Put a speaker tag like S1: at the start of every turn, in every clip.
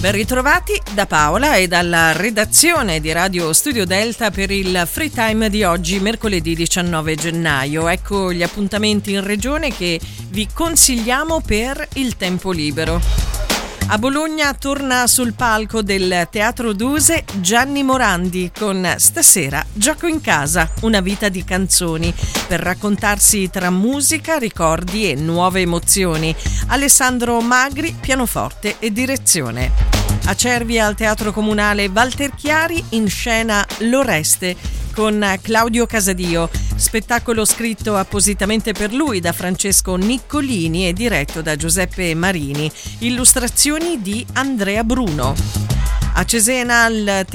S1: Ben ritrovati da Paola e dalla redazione di Radio Studio Delta per il Free Time di oggi, mercoledì 19 gennaio. Ecco gli appuntamenti in regione che vi consigliamo per il tempo libero. A Bologna torna sul palco del Teatro Duse Gianni Morandi con Stasera gioco in casa, una vita di canzoni, per raccontarsi tra musica, ricordi e nuove emozioni. Alessandro Magri, pianoforte e direzione. A Cervi al Teatro Comunale Walter Chiari in scena L'Oreste con Claudio Casadio, spettacolo scritto appositamente per lui da Francesco Niccolini e diretto da Giuseppe Marini, illustrazioni di Andrea Bruno. A Cesena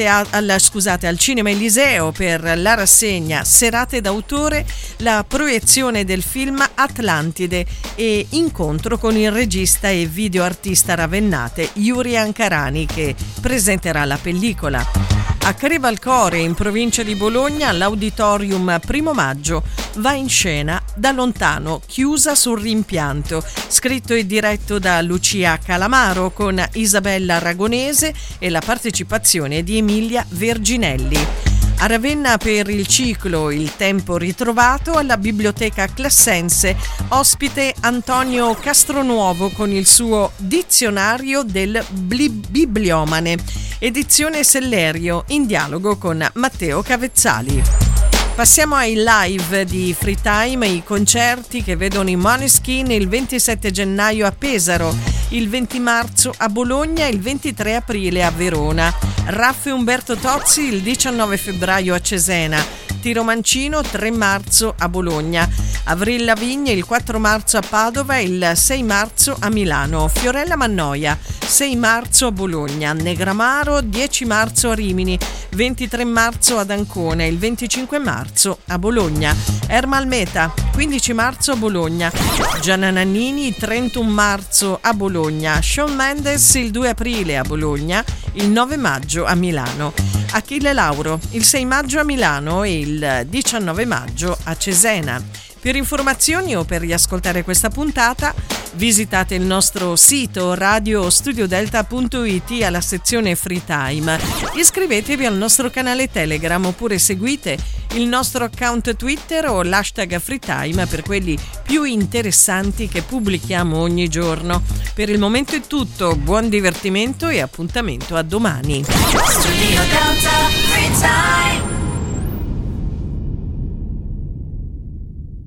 S1: al Cinema Eliseo per la rassegna Serate d'autore, la proiezione del film Atlantide e incontro con il regista e videoartista ravennate Yuri Ancarani che presenterà la pellicola. A Crevalcore, in provincia di Bologna, l'Auditorium 1 maggio va in scena Da lontano, chiusa sul rimpianto, scritto e diretto da Lucia Calamaro con Isabella Aragonese e la partecipazione di Emilia Verginelli. A Ravenna per il ciclo Il tempo ritrovato alla Biblioteca Classense, ospite Antonio Castronuovo con il suo Dizionario del Bibliomane, edizione Sellerio, in dialogo con Matteo Cavezzali. Passiamo ai live di Free Time, i concerti che vedono i Måneskin il 27 gennaio a Pesaro, il 20 marzo a Bologna e il 23 aprile a Verona. Raffa e Umberto Tozzi il 19 febbraio a Cesena, Tiro Mancino 3 marzo a Bologna, Avril Lavigne il 4 marzo a Padova e il 6 marzo a Milano, Fiorella Mannoia 6 marzo a Bologna, Negramaro 10 marzo a Rimini, 23 marzo ad Ancona e il 25 marzo a Bologna, Ermal Meta 15 marzo a Bologna, Gianna Nannini 31 marzo a Bologna, Shawn Mendes il 2 aprile a Bologna, il 9 maggio a Milano, Achille Lauro il 6 maggio a Milano e il 19 maggio a Cesena. Per informazioni o per riascoltare questa puntata visitate il nostro sito radiostudiodelta.it alla sezione Free Time. Iscrivetevi al nostro canale Telegram oppure seguite il nostro account Twitter o l'hashtag Free Time per quelli più interessanti che pubblichiamo ogni giorno. Per il momento è tutto, buon divertimento e appuntamento a domani. Studio Delta Free Time.